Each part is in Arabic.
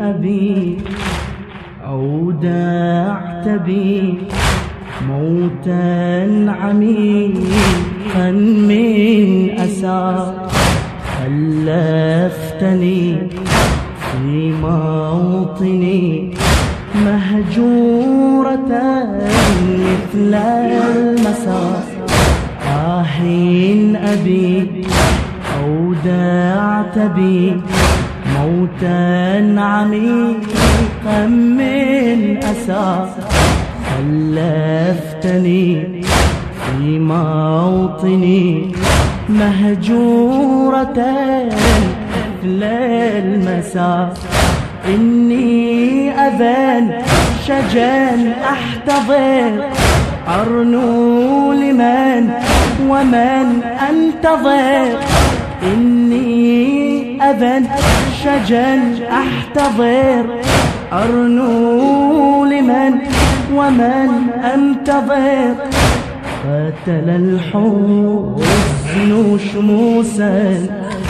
أبي أودعت بي موتا عميقا من أسى خلفتني في موطني مهجورة مثل المساء أبي أودعت بي موتا عميقا من أسى خلفتني في موطني مهجورة مثل المساء إني أذان شجان أحتضر أرنو لمن ومن أنتظر إني أذان شجان أحتضر أرنو لمن ومن أنتظر قتل الحزن شموسا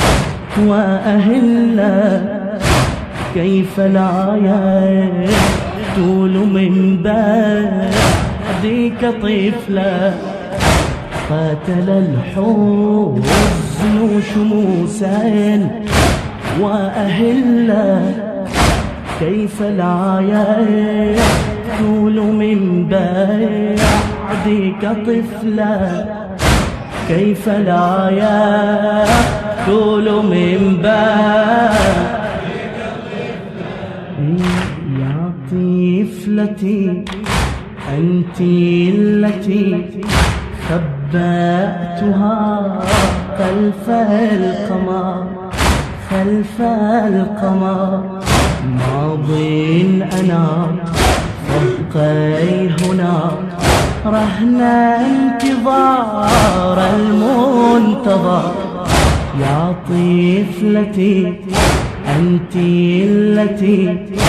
وأهلا كيف لا يقتل من بعدك طفلا قتل الحزن شموسا وأهلا كيف لا يقتل من بعدك طفلا كيف لا يقتل من بعدك يا طفلتي أنت التي خبأتها خلف القمر ماض أنا فوقي هنا رهن انتظار المنتظر يا طفلتي أنت التي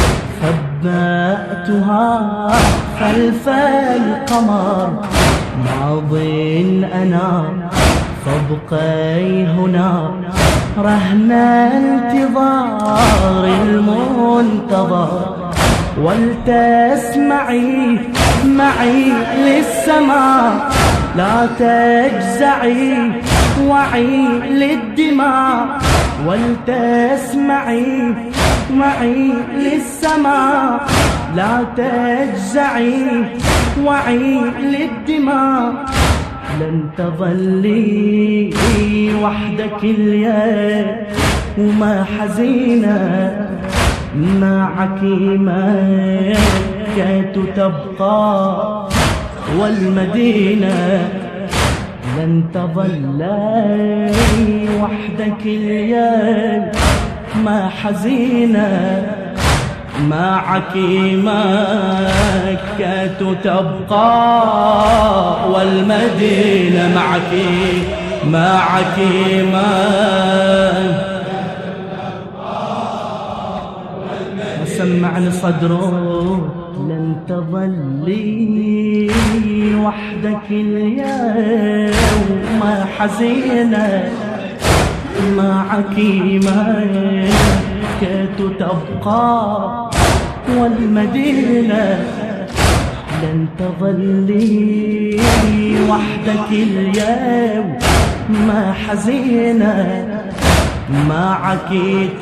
خبأتها خلف القمر ماض أنا فابقي هنا رهن انتظار المنتظر ولتسمعي معي للسماء لا تجزعي وعي للدماء ولتسمعي معي للسماء لا تجزعي وعي للدماء لن تظلي وحدك اليوم وما حزينة معك مكة تبقى والمدينة لن تظلي وحدك اليوم ما حزينة معك مكة تبقى والمدينة معك سمعني صدره لن تظلي وحدك اليوم ما حزينة معك مكة تبقى والمدينة لن تظلي وحدك اليوم ما حزينة معك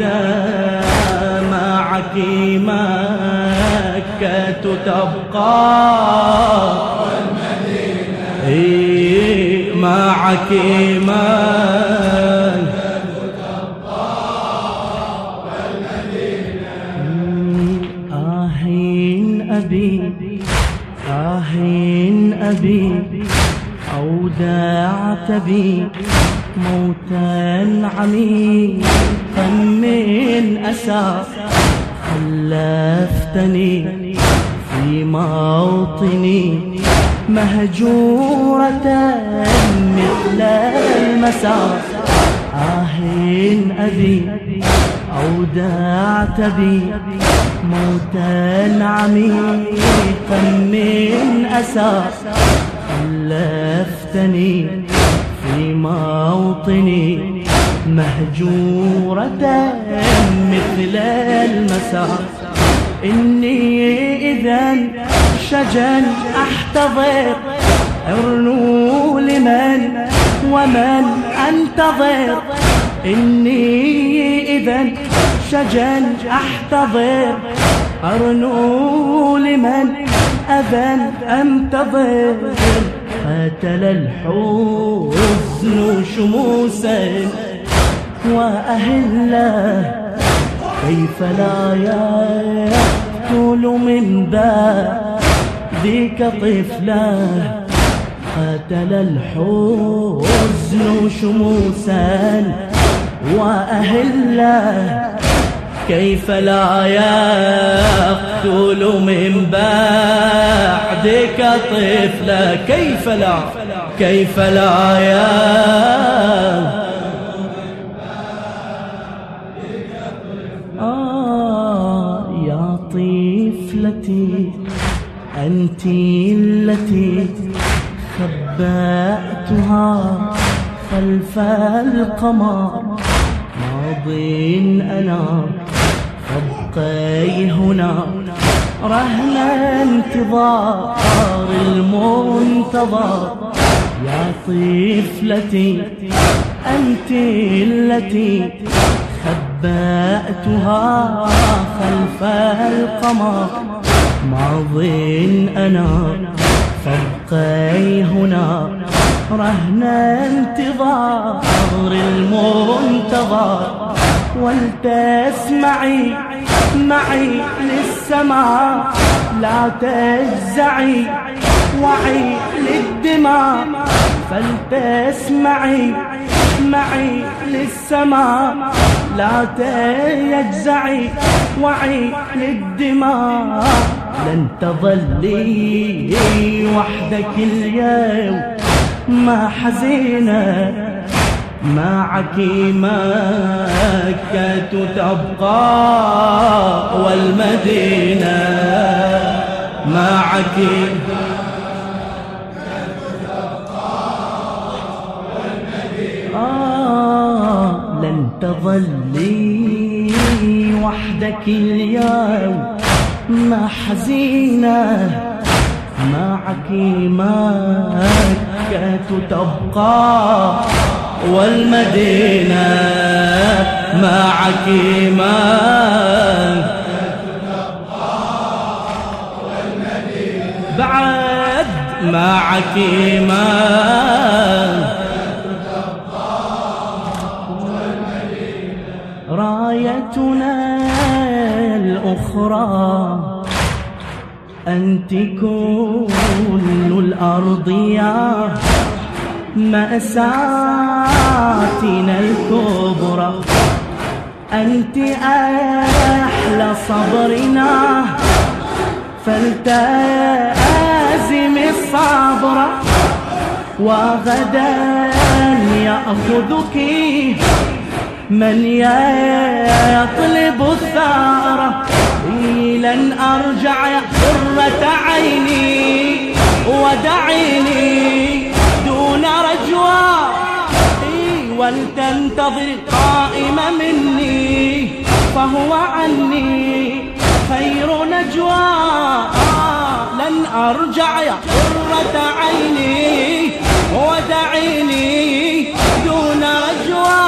مكة تبقى والمدينة معك أبي أودعت بي موتا عميقا من أسى خلفتني في موطني مهجورة مثل المساء أبي أودعت بي موتا عميقا من أسى خلفتني في موطني مهجورة مثل المساء المساء. إني إذا شجن أحتضر، ارنوا لمن ومن أنتظر. إني إذا شجن أحتضر، ارنوا لمن أذن أنتظر. قتل الحزن شموسا وأهله، كيف لا يقتل من ذيك طفلا. قتل الحزن شموسا وأهله، كيف لا يقتل من بعدك طفلا. كيف لا يا طفلتي أنت التي خبأتها خلف القمر. ماضٍ أنا فابقي هنا رهن انتظار المنتظر. يا طفلتي أنت التي خبأتها خلف القمر. ماضٍ أنا فابقي هنا رهن انتظار المنتظر. ولتسمعي معي للسماء، لا تجزعي وعي للدماء. فلتسمعي معي للسماء، لا تجزعي وعي للدماء. لن تظلي وحدك اليوم ما حزينة، معك مكة تبقى والمدينة. معك لن تظلي وحدك اليوم ما حزينة، معك مكة تبقى والمدينة. معك مكة تبقى والمدينة. بعد معك مكة تبقى والمدينة. رايتنا الأخرى أنت كل الأرض يا مأساتنا الكبرى. أنت أحلى صبرنا، فلتأزم الصبر. وغدا يأخذك من يطلب الثار. لن أرجع يا قرة عيني، ودعيني دون رجوى. ولتنتظر القائم مني، فهو عني خير نجوى. لن أرجع يا قرة عيني، ودعيني دون رجوى.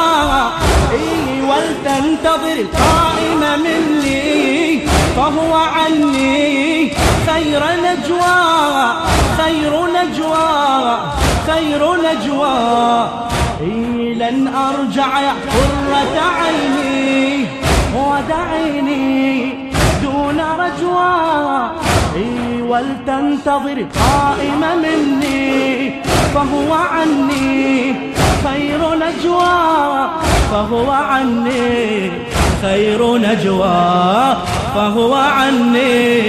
ولتنتظر القائم مني، فهو عني خير نجوى. خير نجوى خير نجوى. لن أرجع يا قرة عيني، ودعيني دون رجوى. ولتنتظر القائم مني، فهو عني خير نجوى. فهو عني خير نجوى. فهو عني.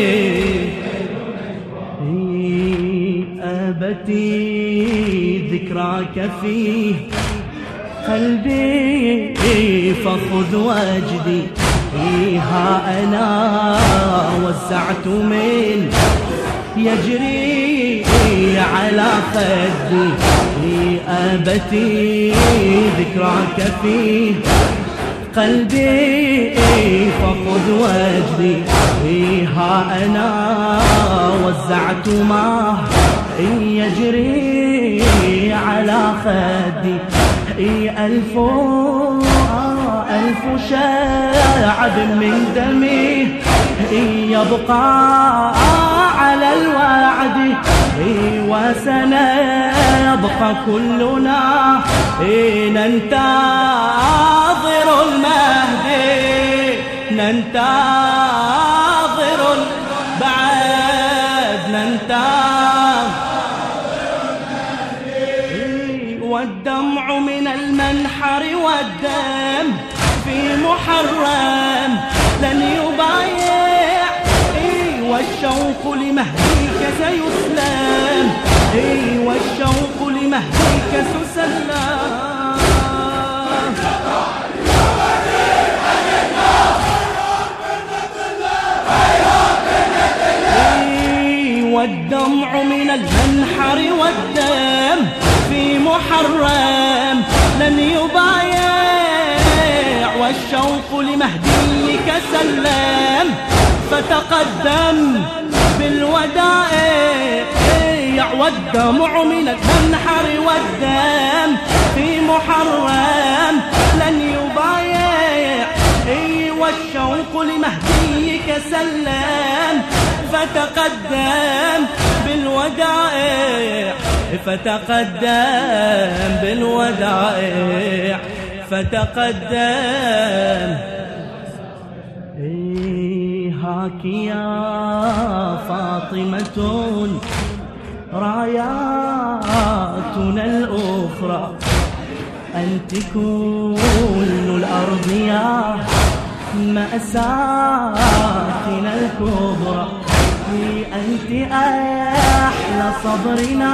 أبتي ذكراك في قلبي، فخذ وجدي. ها أنا وسعت من يجري على خدي. أبتي ذكراك في قلبي، فخذ وجدي ها أنا وزعت ما يجري على خدي ألف شعب من دمي يبقى على الوعد وسنبقى كلنا ننتظر المهدي ننتظر بعد والدمع من المنحر والدم في محرم لن يبايع والشوق لمهديك سيسلم والشوق لمهديك سيسلم والدمع من المنحر والدم في محرم لن يبايع والشوق لمهديك سلم فتقدم بالودائع والدمع من المنحر والدم في محرم لن يبايع والشوق لمهديك سلم فتقدم بالودائع فتقدم بالودائع فتقدم هاك يا فاطمة راياتنا الأخرى أنت كل الأرض يا مأساتنا الكبرى أنت أحلى صبرنا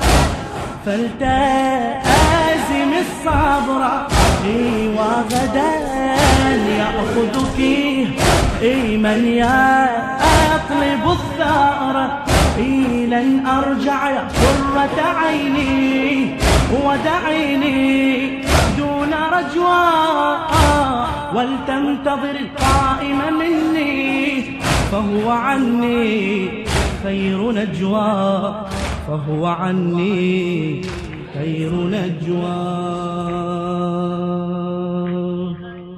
فلتأزم الصبر وغدا يأخذك من يطلب الثأر لن أرجع يا قرة عيني ودعيني دون رجوى ولتنتظر القائم مني فهو عني خير نجوى فهو عني خير نجوى